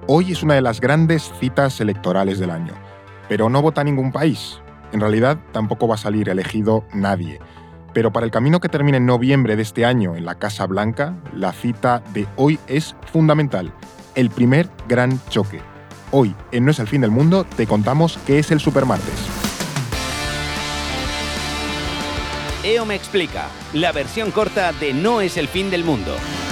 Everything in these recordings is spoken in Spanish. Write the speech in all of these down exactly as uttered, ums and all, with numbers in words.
Hoy es una de las grandes citas electorales del año, pero no vota ningún país. En realidad, tampoco va a salir elegido nadie. Pero para el camino que termina en noviembre de este año en la Casa Blanca, la cita de hoy es fundamental. El primer gran choque. Hoy, en No es el fin del mundo, te contamos qué es el Supermartes. E O me explica, la versión corta de No es el fin del mundo.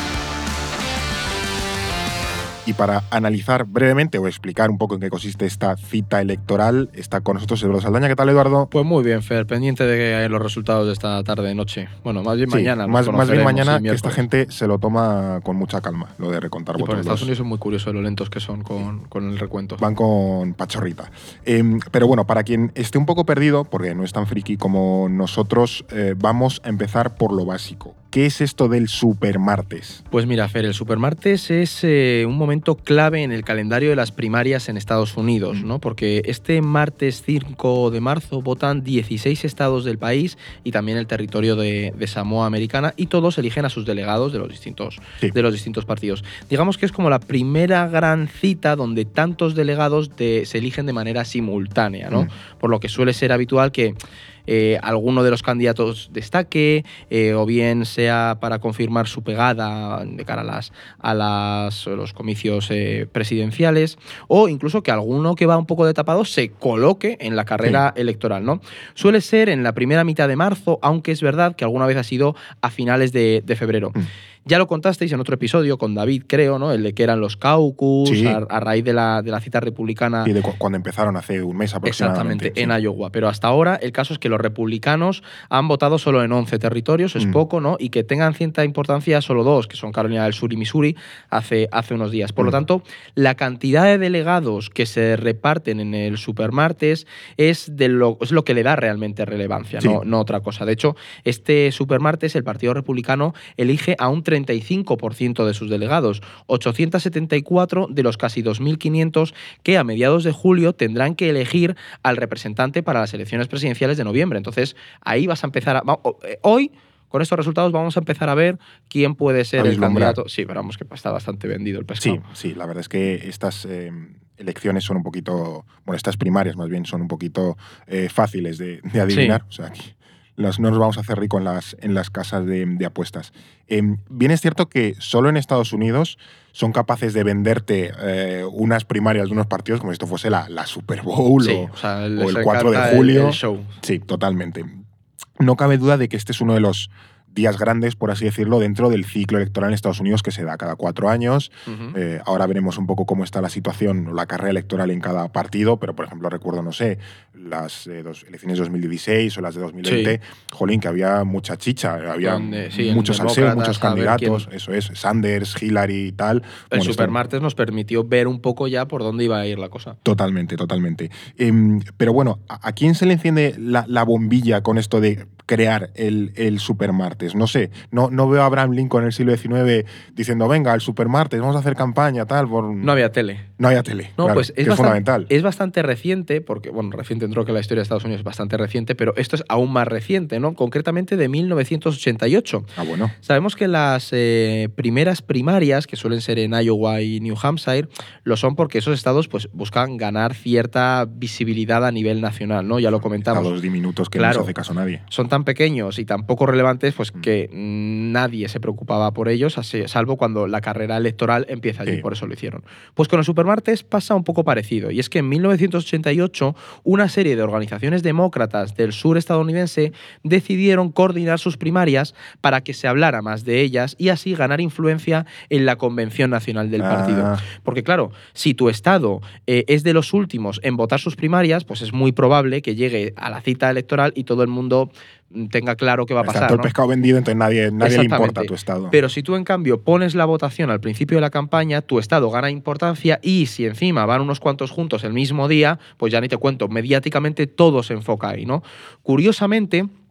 Y para analizar brevemente o explicar un poco en qué consiste esta cita electoral, está con nosotros Eduardo Saldaña. ¿Qué tal, Eduardo? Pues muy bien, Fer, pendiente de los resultados de esta tarde-noche. Bueno, más bien sí, mañana. Más, más bien mañana, que esta gente se lo toma con mucha calma, lo de recontar y votos. Por Estados los... Unidos son muy curiosos lo lentos que son con, sí. con el recuento. Van con pachorrita. Eh, pero bueno, para quien esté un poco perdido, porque no es tan friki como nosotros, eh, vamos a empezar por lo básico. ¿Qué es esto del Supermartes? Pues mira, Fer, el Supermartes es eh, un momento clave en el calendario de las primarias en Estados Unidos, ¿no? Porque este martes cinco de marzo votan dieciséis estados del país y también el territorio de, de Samoa Americana, y todos eligen a sus delegados de los distintos, sí. de los distintos partidos. Digamos que es como la primera gran cita donde tantos delegados de, se eligen de manera simultánea, ¿no? Mm. Por lo que suele ser habitual que Eh, alguno de los candidatos destaque, eh, o bien sea para confirmar su pegada de cara a, las, a, las, a los comicios eh, presidenciales, o incluso que alguno que va un poco de tapado se coloque en la carrera sí. electoral, ¿no? Suele ser en la primera mitad de marzo, aunque es verdad que alguna vez ha sido a finales de, de febrero. Mm. Ya lo contasteis en otro episodio con David, creo, ¿no? El de que eran los caucus, sí. a, a raíz de la, de la cita republicana. Y de cu cuando empezaron hace un mes aproximadamente. Exactamente, sí. en Iowa. Pero hasta ahora el caso es que los republicanos han votado solo en once territorios, es mm. poco, ¿no? Y que tengan cierta importancia solo dos, que son Carolina del Sur y Missouri, hace, hace unos días. Por mm. lo tanto, la cantidad de delegados que se reparten en el Supermartes es, de lo, es lo que le da realmente relevancia, sí. no, no otra cosa. De hecho, este Supermartes, el Partido Republicano elige a un treinta y cinco por ciento de sus delegados, ochocientos setenta y cuatro de los casi dos mil quinientos que a mediados de julio tendrán que elegir al representante para las elecciones presidenciales de noviembre. Entonces, ahí vas a empezar a... Hoy, con estos resultados, vamos a empezar a ver quién puede ser el candidato. Sí, pero vamos, que está bastante vendido el pescado. Sí, sí, la verdad es que estas eh, elecciones son un poquito... Bueno, estas primarias más bien son un poquito eh, fáciles de, de adivinar. Sí. O sea, aquí Las, no nos vamos a hacer rico en las, en las casas de, de apuestas. Eh, bien es cierto que solo en Estados Unidos son capaces de venderte eh, unas primarias de unos partidos como si esto fuese la, la Super Bowl sí, o, o, sea, o el cuatro de julio. El, el show. Sí, totalmente. No cabe duda de que este es uno de los días grandes, por así decirlo, dentro del ciclo electoral en Estados Unidos que se da cada cuatro años. Uh-huh. eh, ahora veremos un poco cómo está la situación o la carrera electoral en cada partido, pero, por ejemplo, recuerdo, no sé, las eh, dos, elecciones de dos mil dieciséis o las de dos mil veinte, sí. jolín, que había mucha chicha, había Donde, sí, muchos salseos, muchos candidatos, eso es, Sanders, Hillary y tal. El bueno, Supermartes nos permitió ver un poco ya por dónde iba a ir la cosa. Totalmente, totalmente. Eh, pero bueno, ¿a, ¿a quién se le enciende la, la bombilla con esto de crear el, el Supermartes? No sé, no, no veo a Abraham Lincoln en el siglo diecinueve diciendo, venga, el Supermartes, vamos a hacer campaña, tal. Por... No había tele. No había tele, no, claro, pues es, que es bastante, fundamental. Es bastante reciente, porque, bueno, reciente dentro que la historia de Estados Unidos es bastante reciente, pero esto es aún más reciente, ¿no? Concretamente de mil novecientos ochenta y ocho. Ah, bueno. Sabemos que las eh, primeras primarias, que suelen ser en Iowa y New Hampshire, lo son porque esos estados pues, buscan ganar cierta visibilidad a nivel nacional, ¿no? Ya lo comentamos. Estados diminutos que claro, no se hace caso a nadie. Son tan pequeños y tan poco relevantes pues mm. que nadie se preocupaba por ellos, salvo cuando la carrera electoral empieza allí, sí. por eso lo hicieron. Pues con el Supermartes pasa un poco parecido, y es que en mil novecientos ochenta y ocho una serie de organizaciones demócratas del sur estadounidense decidieron coordinar sus primarias para que se hablara más de ellas y así ganar influencia en la convención nacional del ah. partido. Porque claro, si tu estado eh, es de los últimos en votar sus primarias, pues es muy probable que llegue a la cita electoral y todo el mundo tenga claro qué va a pasar. Está todo ¿no? el pescado vendido, entonces nadie, nadie le importa a tu estado. Pero si tú, en cambio, pones la votación al principio de la campaña, tu estado gana importancia, y si encima van unos cuantos juntos el mismo día, pues ya ni te cuento, mediáticamente todo se enfoca ahí, ¿no? Curiosamente,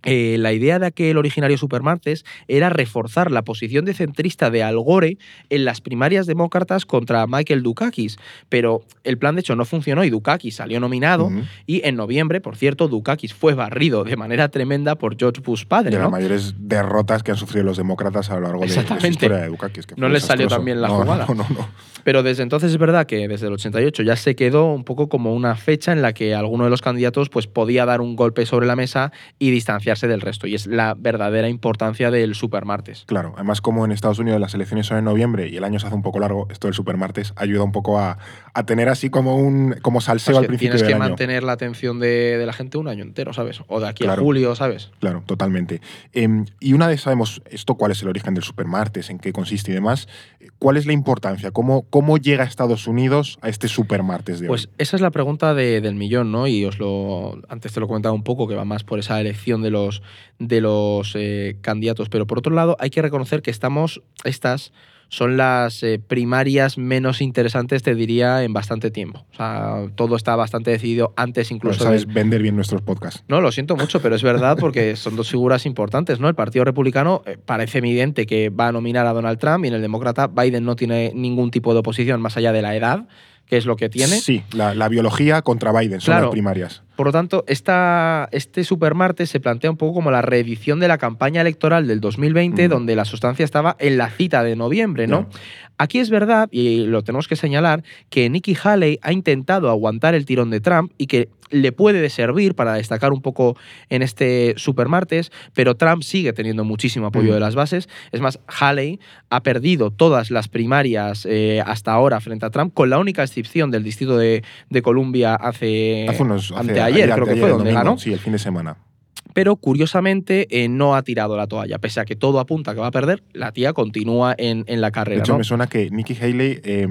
Eh, la idea de aquel originario supermartes era reforzar la posición de centrista de Al Gore en las primarias demócratas contra Michael Dukakis, pero el plan de hecho no funcionó y Dukakis salió nominado Uh-huh. y en noviembre, por cierto, Dukakis fue barrido de manera tremenda por George Bush padre. De ¿no? las mayores derrotas que han sufrido los demócratas a lo largo de, de su historia de Dukakis. Que no fue les salió desastroso. tan bien la no, jugada. No, no, no. Pero desde entonces es verdad que desde el ochenta y ocho ya se quedó un poco como una fecha en la que alguno de los candidatos pues, podía dar un golpe sobre la mesa y distanciarse del resto. Y es la verdadera importancia del supermartes. Claro, además como en Estados Unidos las elecciones son en noviembre y el año se hace un poco largo, esto del supermartes ayuda un poco a, a tener así como un como salseo Pues al principio tienes del que año. mantener la atención de, de la gente un año entero, ¿sabes? O de aquí Claro. a julio, ¿sabes? Claro, totalmente. Eh, y una vez sabemos esto, cuál es el origen del supermartes, en qué consiste y demás, ¿cuál es la importancia? ¿Cómo, cómo llega Estados Unidos a este supermartes de Pues hoy? esa es la pregunta de, del millón, ¿no? Y os lo antes te lo comentaba un poco, que va más por esa elección de los, de los eh, candidatos. Pero por otro lado, hay que reconocer que estamos, estas son las eh, primarias menos interesantes, te diría, en bastante tiempo. O sea, todo está bastante decidido antes incluso Bueno, sabes de… vender bien nuestros podcasts. No, lo siento mucho, pero es verdad porque son dos figuras importantes, ¿no? El Partido Republicano eh, parece evidente que va a nominar a Donald Trump y en el Demócrata Biden no tiene ningún tipo de oposición más allá de la edad, que es lo que tiene. Sí, la, la biología contra Biden son Claro. las primarias. Por lo tanto, esta, este supermartes se plantea un poco como la reedición de la campaña electoral del dos mil veinte, Mm. donde la sustancia estaba en la cita de noviembre, ¿no? Ya. Aquí es verdad, y lo tenemos que señalar, que Nikki Haley ha intentado aguantar el tirón de Trump y que le puede servir para destacar un poco en este supermartes, pero Trump sigue teniendo muchísimo apoyo Mm. de las bases. Es más, Haley ha perdido todas las primarias eh, hasta ahora frente a Trump, con la única excepción del distrito de, de Columbia hace, Hace unos, hace- anteayer, ayer, creo que ayer, fue, el donde domingo, ganó. Sí, el fin de semana. Pero curiosamente eh, no ha tirado la toalla. Pese a que todo apunta que va a perder, la tía continúa en, en la De carrera. hecho, ¿no? me suena que Nikki Haley eh,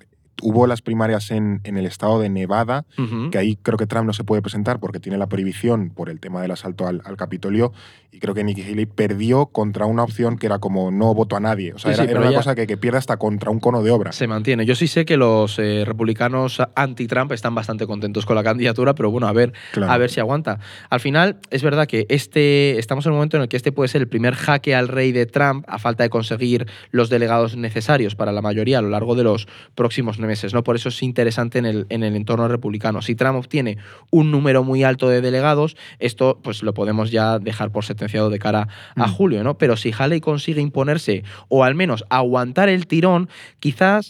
hubo las primarias en, en el estado de Nevada, Ujú. que ahí creo que Trump no se puede presentar porque tiene la prohibición por el tema del asalto al, al Capitolio, y creo que Nikki Haley perdió contra una opción que era como no voto a nadie. O sea, Sí, era, sí, era pero una ella- cosa que, que pierde hasta contra un cono de obra. Se mantiene. Yo sí sé que los eh, republicanos anti-Trump están bastante contentos con la candidatura, pero bueno, a ver, Claro. a ver si aguanta. Al final, es verdad que este, estamos en un momento en el que este puede ser el primer jaque al rey de Trump, a falta de conseguir los delegados necesarios para la mayoría a lo largo de los próximos meses, ¿no? Por eso es interesante en el, en el entorno republicano. Si Trump obtiene un número muy alto de delegados, esto pues lo podemos ya dejar por sentenciado de cara a Mm. julio, ¿no? Pero si Haley consigue imponerse o al menos aguantar el tirón, quizás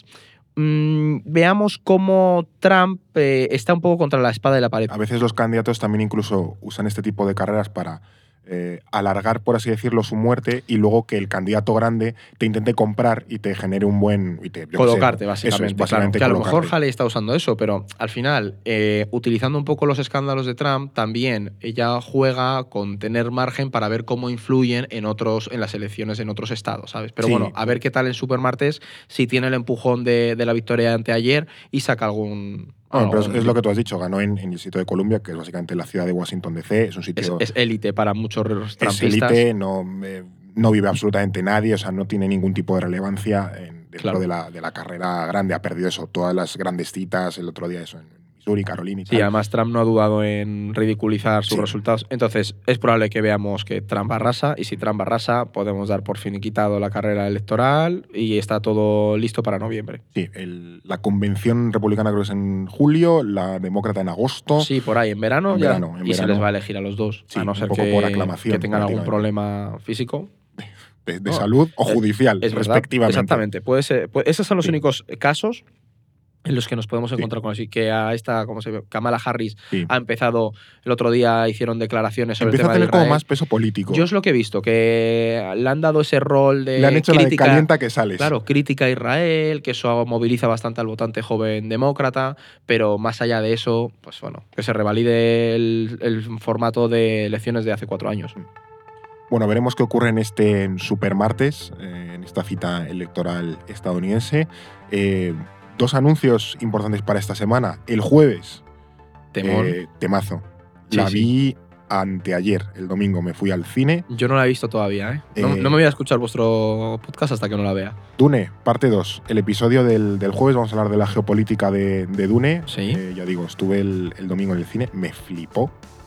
mmm, veamos cómo Trump eh, está un poco contra la espada de la pared. A veces los candidatos también incluso usan este tipo de carreras para eh, alargar, por así decirlo, su muerte y luego que el candidato grande te intente comprar y te genere un buen… Y te, yo qué sé, Colocarte, eso básicamente. es, básicamente claro, que a lo mejor colocarte. Haley está usando eso, pero al final, eh, utilizando un poco los escándalos de Trump, también ella juega con tener margen para ver cómo influyen en otros, en las elecciones en otros estados, ¿sabes? Pero Sí. bueno, a ver qué tal en Supermartes, si tiene el empujón de, de la victoria de anteayer y saca algún… Bueno, pero es, algún- es lo que tú has dicho, ganó en, en el sitio de Columbia, que es básicamente la ciudad de Washington D C, es un Es sitio… es élite para muchos es trampistas. élite, no, eh, no vive absolutamente nadie, o sea, no tiene ningún tipo de relevancia en- dentro Claro. de, la, de la carrera grande. Ha perdido eso, todas las grandes citas, el otro día eso, en Missouri, Carolina y Sí, tal. además Trump no ha dudado en ridiculizar sus Sí. resultados. Entonces, es probable que veamos que Trump arrasa, y si Trump arrasa, podemos dar por finiquitado la carrera electoral y está todo listo para noviembre. Sí, el- la convención republicana creo que es en julio, la demócrata en agosto. Sí, por ahí, en verano, En ya, verano, en y se verano. les va a elegir a los dos, Sí, a no un ser poco que, por aclamación, que tengan algún prácticamente. problema físico. De, de No, salud o es- judicial, Es verdad, respectivamente. exactamente. Puede ser, pues esos son los Sí. únicos casos en los que nos podemos Sí. encontrar con así que a esta, como se ve, Kamala Harris Sí. ha empezado, el otro día hicieron declaraciones sobre Empieza el a tema de tener como Israel. más peso político. Yo es lo que he visto, que le han dado ese rol de Le han hecho la de crítica, calienta que sales. claro, crítica a Israel, que eso moviliza bastante al votante joven demócrata, pero más allá de eso, pues bueno, que se revalide el, el formato de elecciones de hace cuatro años. Bueno, veremos qué ocurre en este supermartes, eh, en esta cita electoral estadounidense. Eh, dos anuncios importantes para esta semana. El jueves, Temón. eh, temazo. Sí, La sí. vi anteayer, el domingo, me fui al cine. Yo no la he visto todavía, ¿eh? No, Eh, no me voy a escuchar vuestro podcast hasta que no la vea. Dune, parte dos. El episodio del, del jueves, vamos a hablar de la geopolítica de, de Dune. Sí. Eh, ya digo, estuve el, el domingo en el cine, me flipó.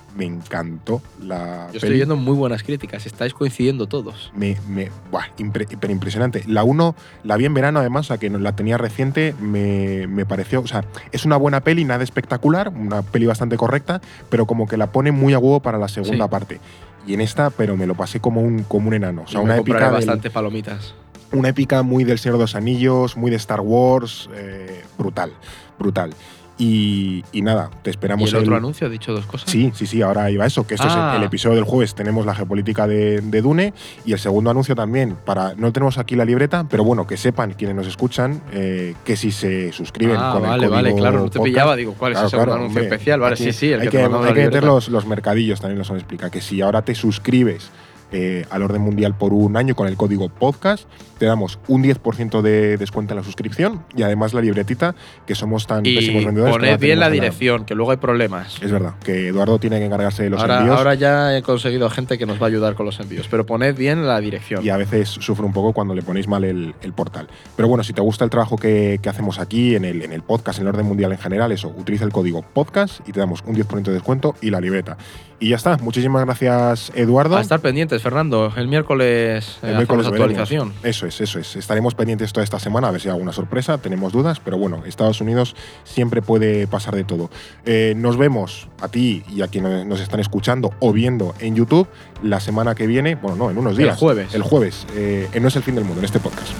me encantó la Yo estoy peli. viendo muy buenas críticas, estáis coincidiendo todos. Me, me, buah, impre, hiper impresionante. La uno la vi en verano, además, o sea, que no- la tenía reciente, me, me pareció, o sea, es una buena peli, nada espectacular, una peli bastante correcta, pero como que la pone muy a huevo para la segunda Sí. parte. Y en esta, pero me lo pasé como un, como un enano. O sea, Yo una me compraré épica, del- bastante palomitas. una épica muy del Señor de los Anillos, muy de Star Wars, eh, brutal, brutal. Y, y nada, te ¿Y esperamos el otro el- anuncio ha dicho dos cosas? Sí, sí, sí, ahora iba eso, que esto Ah. es el, el episodio del jueves, tenemos la geopolítica de, de Dune y el segundo anuncio también, para no tenemos aquí la libreta, pero bueno, que sepan quienes nos escuchan eh, que si se suscriben Ah, con vale, el código vale, claro, no te podcast, pillaba, digo, ¿cuál es claro, ese segundo claro, anuncio hombre, especial? Vale, aquí sí, sí, el hay que, que, te mandamos hay la que meter libreta. los, los mercadillos, también los explica, que si ahora te suscribes eh, al Orden Mundial por un año con el código podcast, te damos un diez por ciento de descuento en la suscripción y además la libretita, que somos tan pésimos Y vendedores. que poned la bien la tenemos en dirección, que luego hay problemas. Es verdad, que Eduardo tiene que encargarse de los Ahora, envíos. ahora ya he conseguido gente que nos va a ayudar con los envíos, pero poned bien la dirección. Y a veces sufre un poco cuando le ponéis mal el, el portal. Pero bueno, si te gusta el trabajo que, que hacemos aquí, en el, en el podcast, en el Orden Mundial en general, eso, utiliza el código podcast y te damos un diez por ciento de descuento y la libreta. Y ya está. Muchísimas gracias, Eduardo. A estar pendientes, Fernando. El miércoles, El eh, miércoles hacemos veremos. actualización. Eso es, eso es. Estaremos pendientes toda esta semana a ver si hay alguna sorpresa. Tenemos dudas, pero bueno, Estados Unidos siempre puede pasar de todo. Eh, nos vemos a ti y a quienes nos están escuchando o viendo en YouTube la semana que viene. Bueno, no, en unos días. El jueves. El jueves. Eh, en No es el fin del mundo, en este podcast.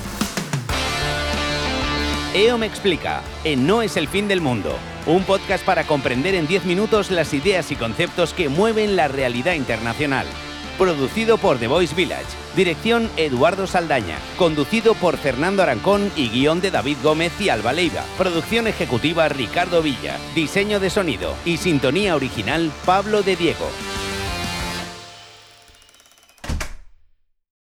E O M Explica, en No es el fin del mundo. Un podcast para comprender en diez minutos las ideas y conceptos que mueven la realidad internacional. Producido por The Voice Village. Dirección Eduardo Saldaña. Conducido por Fernando Arancón y guión de David Gómez y Alba Leiva. Producción ejecutiva Ricardo Villa. Diseño de sonido y sintonía original Pablo de Diego.